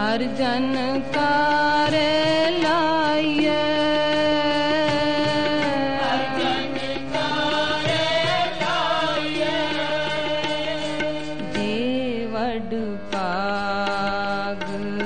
हर जन कार्य लाइए, हर जन कार्य लाइए। जे वड पाग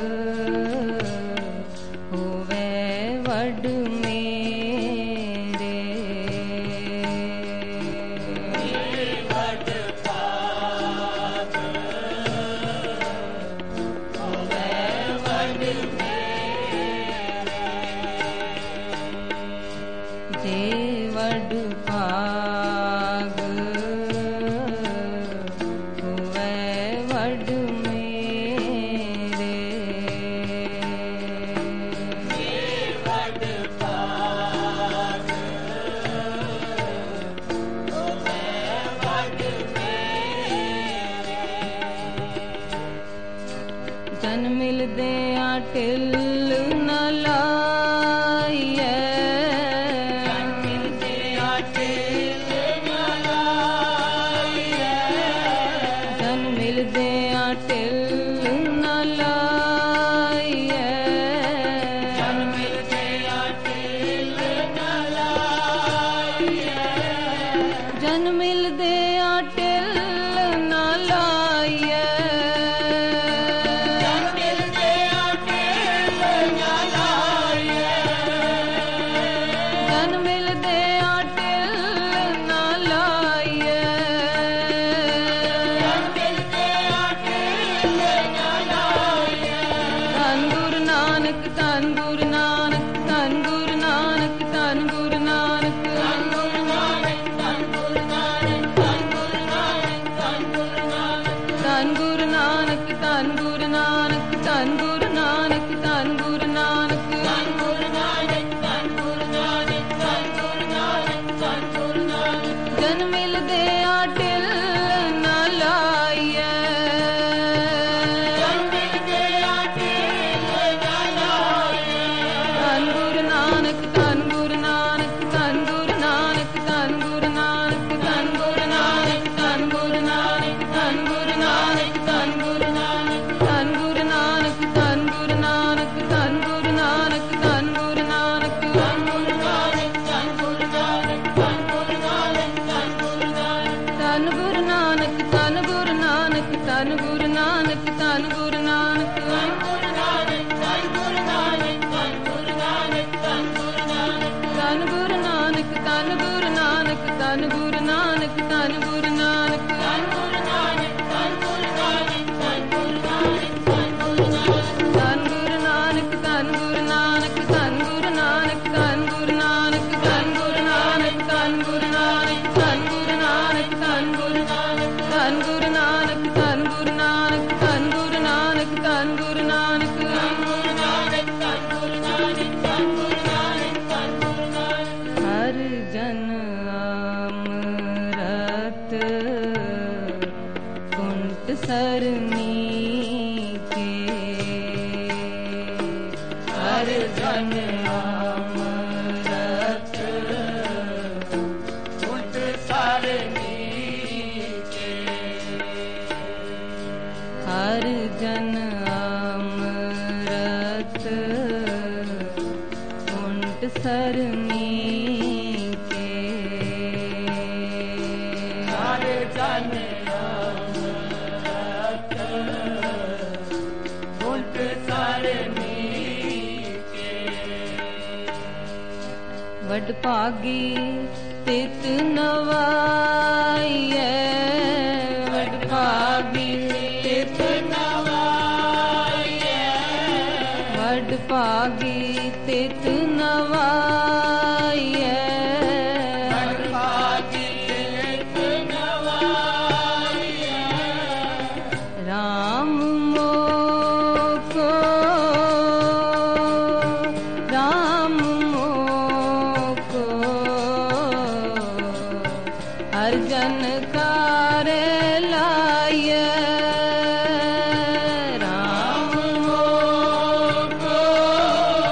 होवे वड मेरे, जे वड पाग होवे वड मेरे, जे वड पाग होवे वड मेरे, जे वड पाग होवे वड मेरे। जन मिलदे टिल न लाइए, जन मिलदे टिल न लाइए, जन मिलदे टिल न लाइए, जन मिलदे टिल न लाइए, जन मिलदे टिल न लाइए, जन मिलदे टिल न लाइए, जन मिलदे टिल न लाइए, जन मिलदे टिल न लाइए। धन गुरु नानक, धन गुरु नानक, धन गुरु नानक, धन गुरु नानक, धन गुरु नानक, धन गुरु नानक, धन गुरु नानक, धन गुरु नानक, धन गुरु नानक, धन गुरु नानक, धन गुरु नानक, धन गुरु नानक, धन गुरु नानक, धन गुरु नानक, धन गुरु नानक, धन गुरु नानक। जन मिलदे टिल न लाइए, जन मिलदे टिल न लाइए, धन गुरु नानक, धन गुरु नानक, धन गुरु नानक, धन गुरु नानक, धन गुरु नानक, धन गुरु नानक, धन गुरु नानक, धन गुरु नानक, धन गुरु नानक, धन गुरु नानक, धन गुरु नानक, धन गुरु नानक, धन गुरु नानक, धन गुरु नानक, धन गुरु नानक, धन गुरु नानक। धन गुरु नानक, धन गुरु नानक, धन गुरु नानक, धन गुरु नानक, धन गुरु नानक, धन गुरु नानक, धन गुरु नानक, धन गुरु नानक। धन गुरु नानक, धन गुरु नानक, धन गुरु नानक, धन गुरु नानक, धन गुरु नानक, धन गुरु नानक, धन गुरु नानक, धन गुरु नानक। धन गुरु नानक, धन गुरु नानक, धन गुरु नानक, धन गुरु नानक, धन गुरु नानक, धन गुरु नानक, धन गुरु नानक, धन गुरु नानक, धन गुरु नानक, धन गुरु नानक, धन गुरु नानक, धन गुरु नानक, धन गुरु नानक, धन गुरु नानक, धन गुरु नानक, धन गुरु नानक। हर जन अमृत कुंट सरनी के, हर जन अमृत कुंट सरनी के, हर जन अमृत कुंट सरनी के, हर जन अमृत कुंट सरनी के। वड भागी तित नवाइए, वड भागी तित नवाइए, वड भागी तित नवाइए, वड भागी तित नवाइए, राम मोको, राम मोको, हर जन कार्य लाइए, राम मोको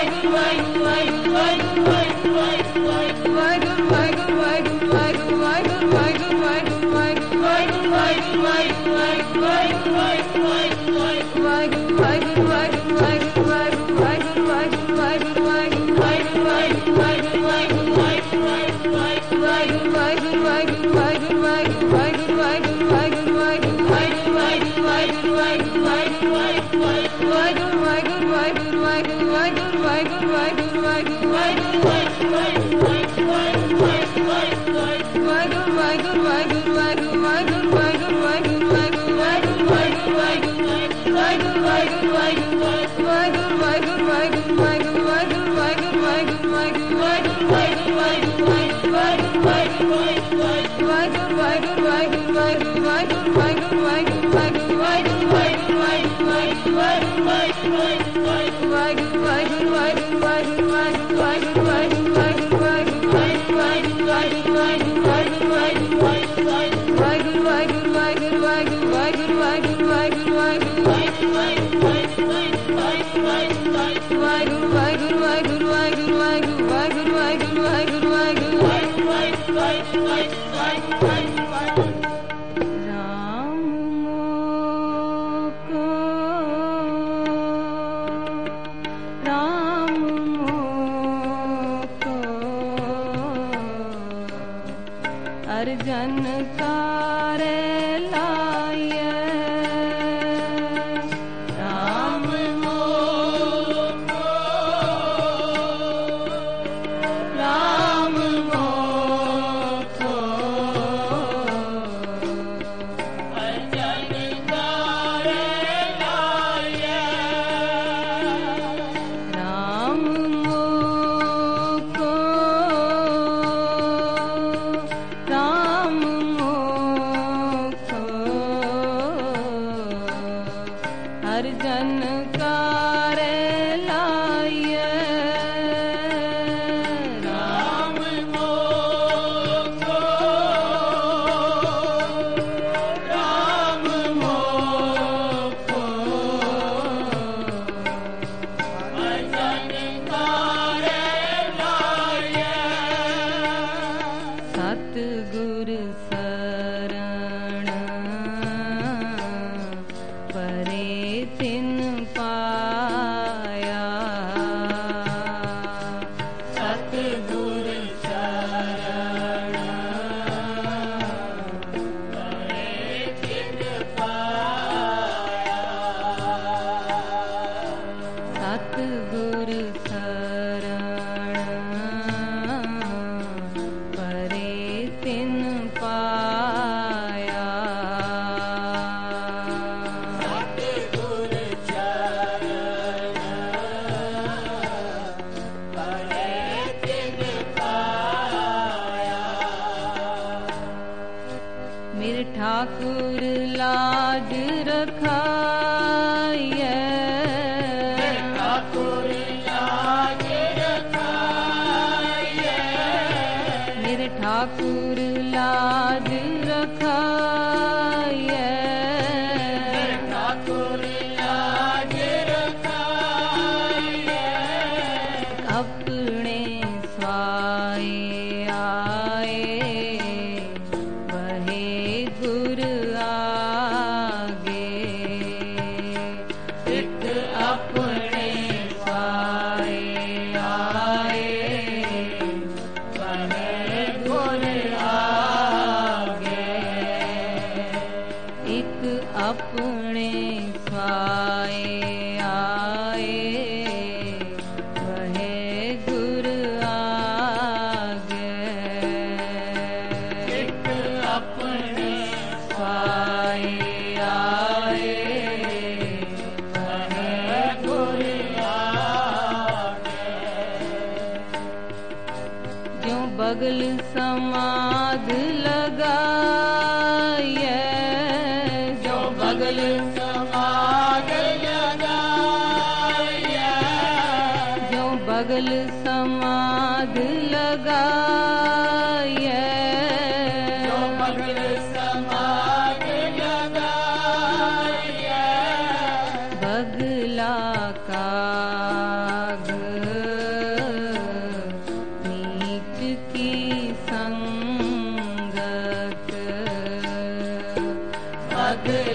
काग